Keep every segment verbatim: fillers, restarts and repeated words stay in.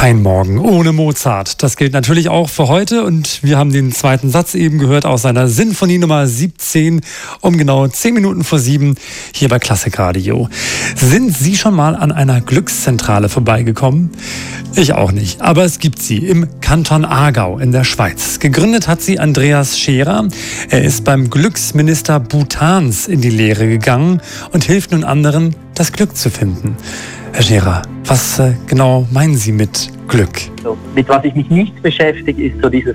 Kein Morgen ohne Mozart. Das gilt natürlich auch für heute und wir haben den zweiten Satz eben gehört aus seiner Sinfonie Nummer siebzehn um genau zehn Minuten vor sieben hier bei Klassikradio. Sind Sie schon mal an einer Glückszentrale vorbeigekommen? Ich auch nicht, aber es gibt sie im Kanton Aargau in der Schweiz. Gegründet hat sie Andreas Scherer. Er ist beim Glücksminister Bhutans in die Lehre gegangen und hilft nun anderen, das Glück zu finden. Herr Scherer, was äh, genau meinen Sie mit Glück? So, mit was ich mich nicht beschäftige, ist so dieses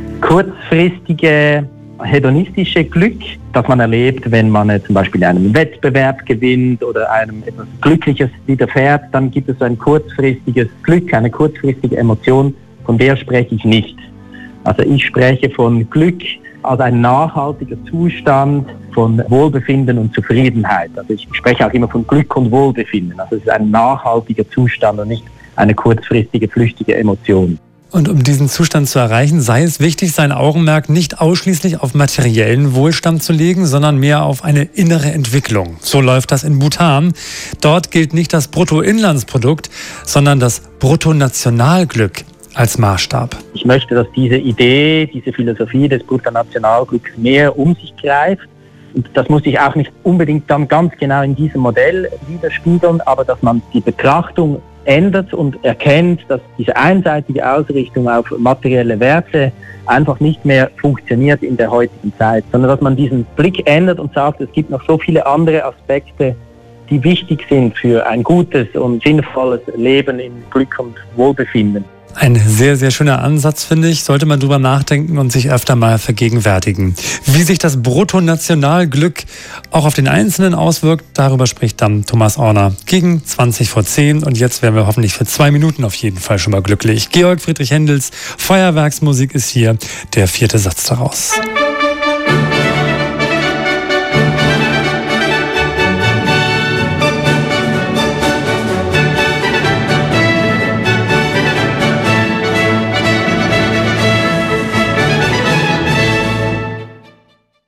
kurzfristige, hedonistische Glück, das man erlebt, wenn man äh, zum Beispiel einen Wettbewerb gewinnt oder einem etwas Glückliches widerfährt. Dann gibt es so ein kurzfristiges Glück, eine kurzfristige Emotion, von der spreche ich nicht. Also ich spreche von Glück als ein nachhaltiger Zustand von Wohlbefinden und Zufriedenheit. Also ich spreche auch immer von Glück und Wohlbefinden. Also es ist ein nachhaltiger Zustand und nicht eine kurzfristige, flüchtige Emotion. Und um diesen Zustand zu erreichen, sei es wichtig, sein Augenmerk nicht ausschließlich auf materiellen Wohlstand zu legen, sondern mehr auf eine innere Entwicklung. So läuft das in Bhutan. Dort gilt nicht das Bruttoinlandsprodukt, sondern das Bruttonationalglück als Maßstab. Ich möchte, dass diese Idee, diese Philosophie des Bruttonationalglücks mehr um sich greift. Und das muss sich auch nicht unbedingt dann ganz genau in diesem Modell widerspiegeln, aber dass man die Betrachtung ändert und erkennt, dass diese einseitige Ausrichtung auf materielle Werte einfach nicht mehr funktioniert in der heutigen Zeit, sondern dass man diesen Blick ändert und sagt, es gibt noch so viele andere Aspekte, die wichtig sind für ein gutes und sinnvolles Leben in Glück und Wohlbefinden. Ein sehr, sehr schöner Ansatz, finde ich. Sollte man drüber nachdenken und sich öfter mal vergegenwärtigen. Wie sich das Bruttonationalglück auch auf den Einzelnen auswirkt, darüber spricht dann Thomas Orner gegen zwanzig vor zehn. Und jetzt werden wir hoffentlich für zwei Minuten auf jeden Fall schon mal glücklich. Georg Friedrich Händels Feuerwerksmusik ist hier, der vierte Satz daraus.